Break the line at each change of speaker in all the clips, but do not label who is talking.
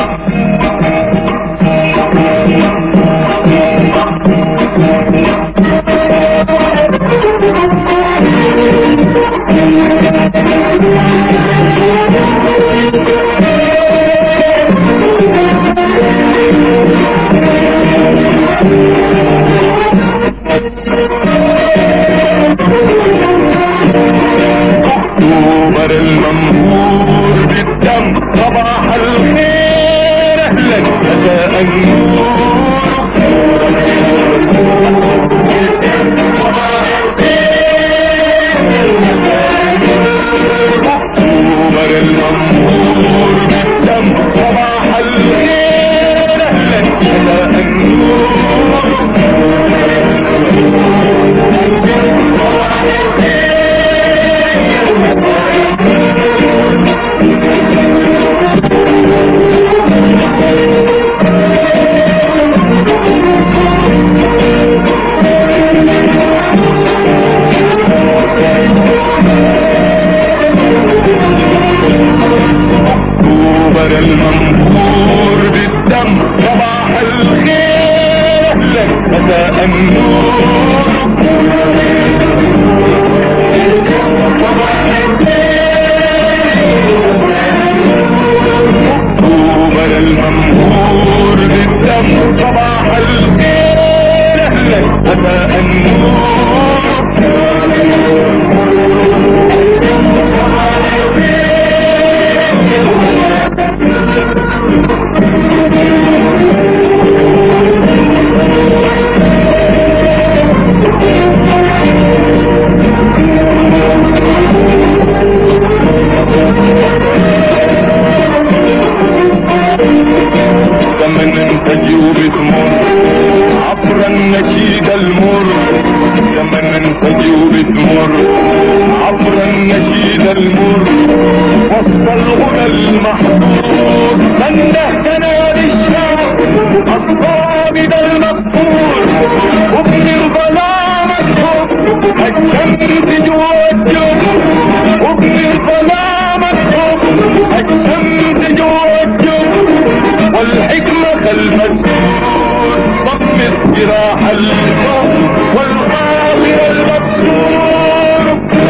اكتوبر المنبور بالدم صباح الخير اهلا مساء النور. اكتوبر المنبور بالدم صباح الخير اهلا مساء النور. اكتوبر المنبور بالدم صباح الخير اهلا مساء النور. اكتوبر المنبور بالدم صباح الخير اهلا مساء النور. زمن انتجي وبتمر عبر النشيد المر. زمن انتجي وبتمر عبر النشيد المر. وسط الغنى المحظور نندهتنا للشعب الصامد المقهور. وابن الظلام الحب الشمس جوا الجب. وابن الظلام الحب الشمس جوا الجب. والحكمة خلف السور ضمت جراح الفم والقاضي المبسور.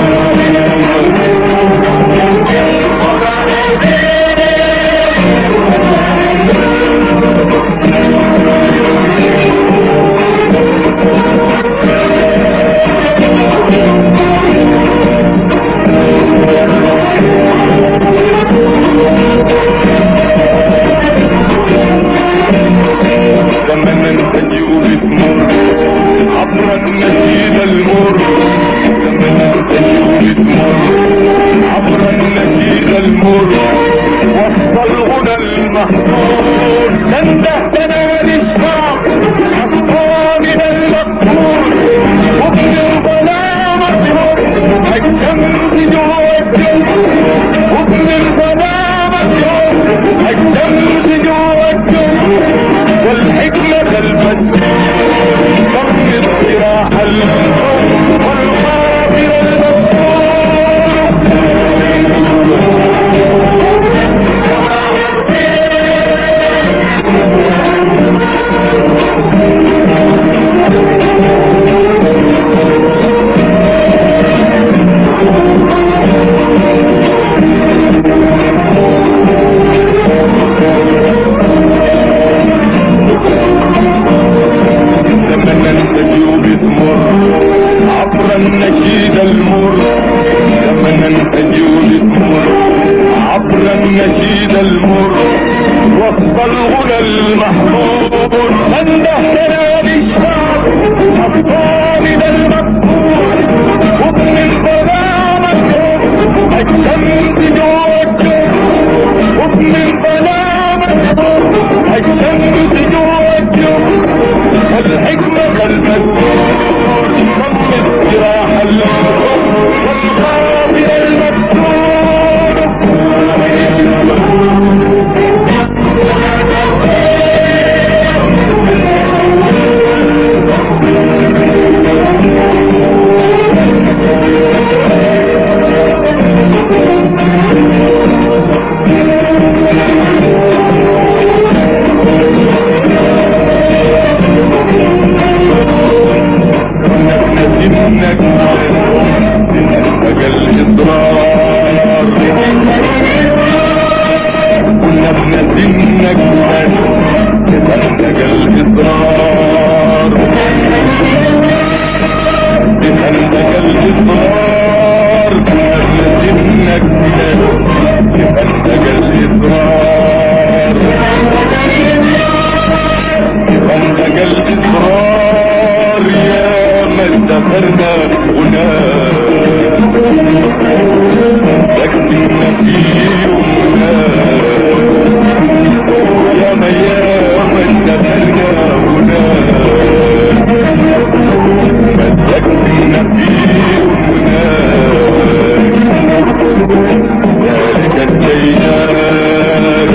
زمن انتجي وبتمر عبر النشيد المر. زمن انتجي وبتمر عبر النشيد المر. وسط الغنى المحظور نندهتنا للشعب الصامد المقهور. وابن الظلام الحر الشمس جوا الجب. وابن الظلام الحر الشمس جوا الجب. والحكمة خلف السور ضمت جراح الفم والقاضي عبر النشيد المر. زمن انتجي وبتمر عبر النشيد المر. وسط الغنى المحظور نندهتنا للشعب الصامد المقهور. وابن الظلام الحر الشمس جوا الجب. وابن الظلام الحر الشمس جوا الجب. والحكمة خلف السور ضمت جراح الفم والقاضي المبسور. سنك بخندق الإصرار بخندق الإصرار سنك بخندق الإصرار بخندق الإصرار يا ما اتخرنا هناك سكتنا فيه يا ما اتخرنا هناك سكتنا فيه ذلك التيار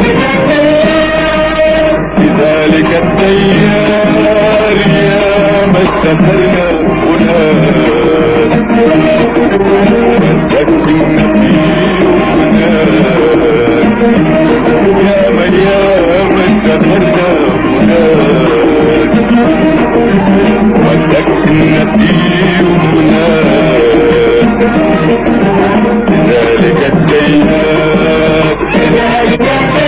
بذلك التيار يا ما اتخرنا هناك سكتنا فيه يا من اتخرنا هناك وسكتنا فيه ذلك التيار ذلك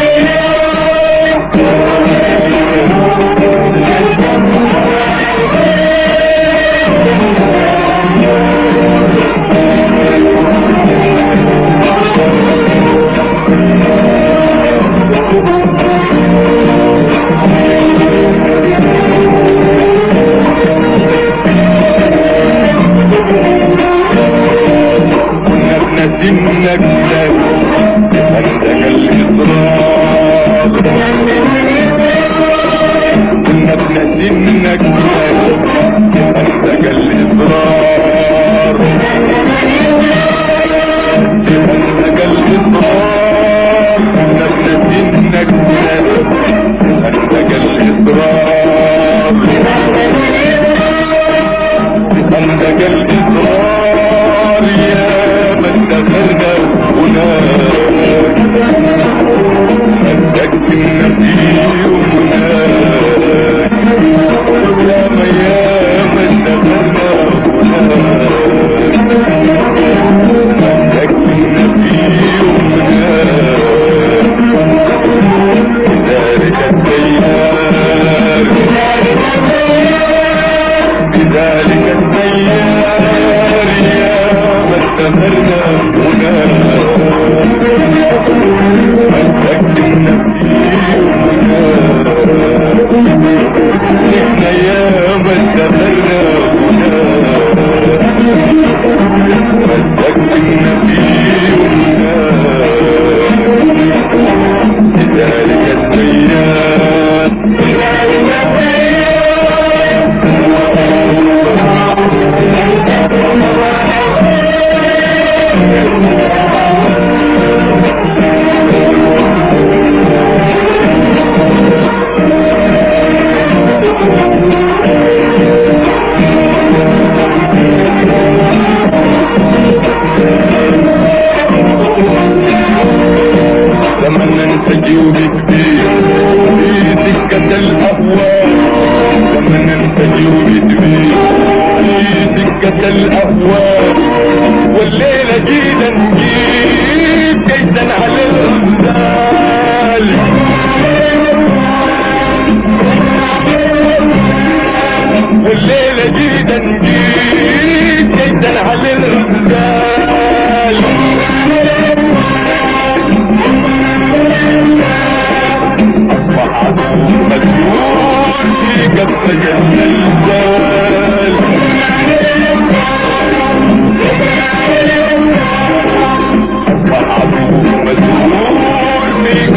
سنك بخندق الإصرار كنا بنسنك بخندق الإصرار بخندق الإصرار كنا بنسنك بخندق الإصرار بخندق الإصرار يا دخلنا هناك مسكتنا فيه هناك يا ما دخلنا هناك مسكتنا فيه هناك ذلك التيار بذلك التيار يا ما اتخذنا مسكتنا فيه احنا يا ما اتخذنا مسكتنا فيه بذلك التيار لما ننتجي وبكبير في سكة الأهواء لما ننتجي وبكبير في سكة الأهواء والليلة جينا نجيب كيسا على الرجال والليلة جينا نجيب كيسا على الرجال أصبح عدو مجنون في كف الزلزال أصبح عدو مجنون في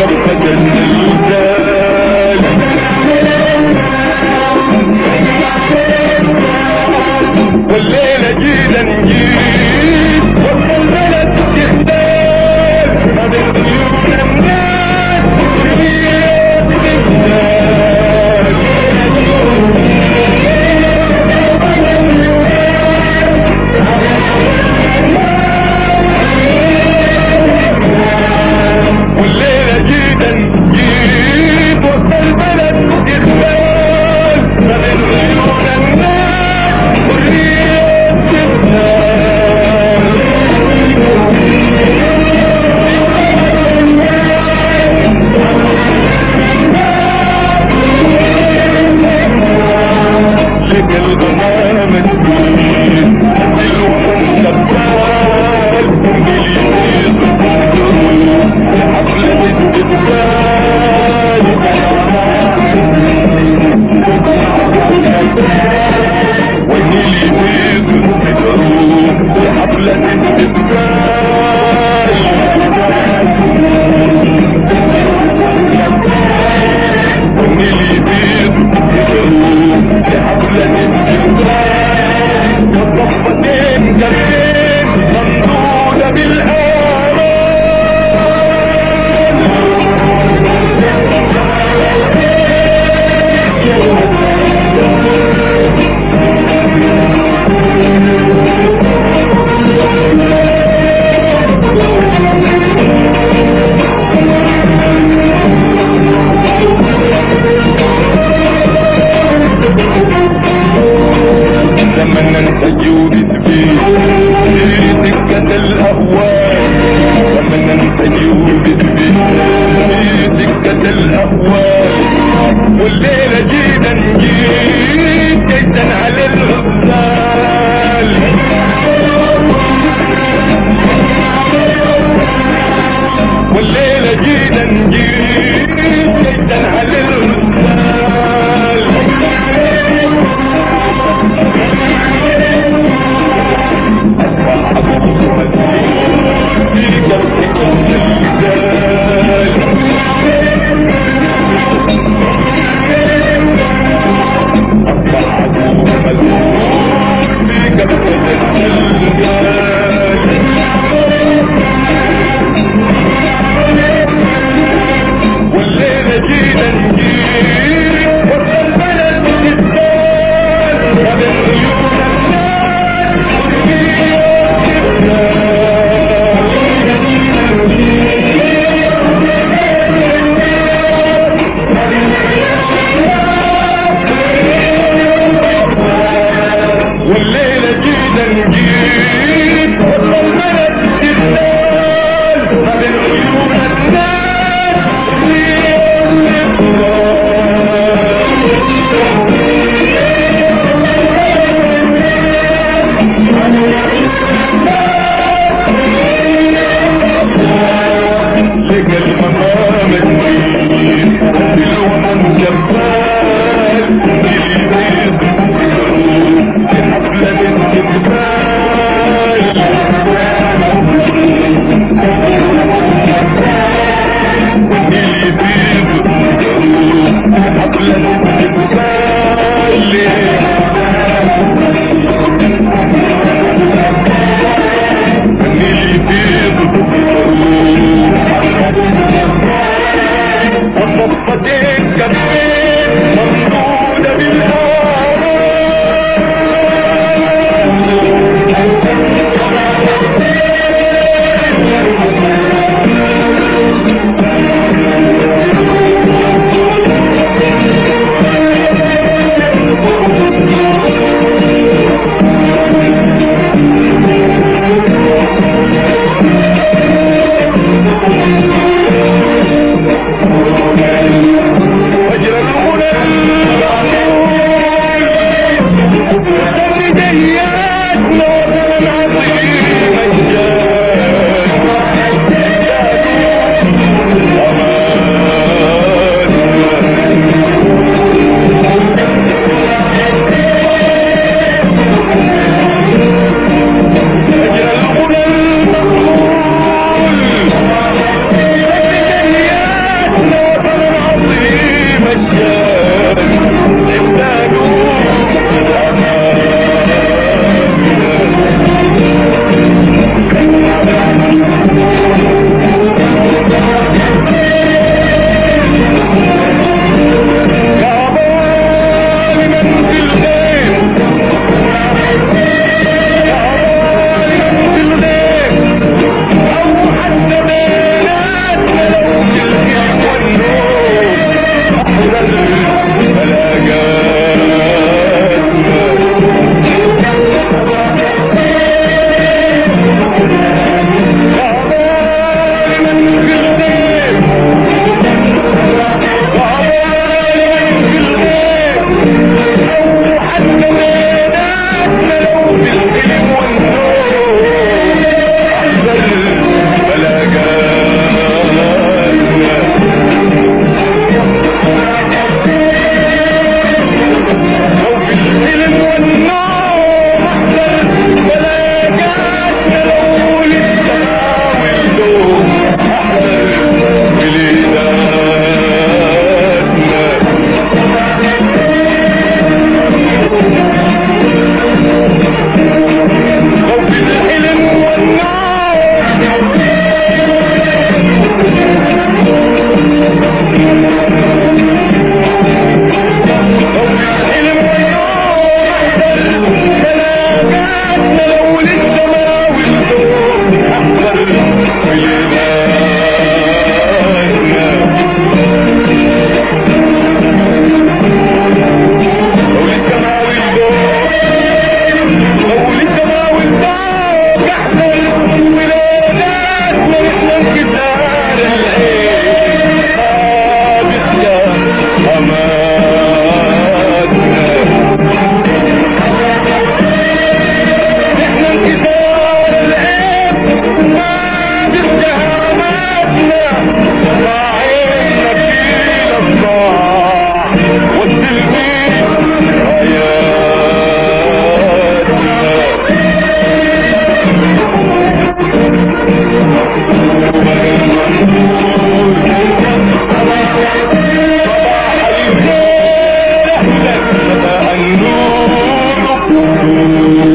الدنيا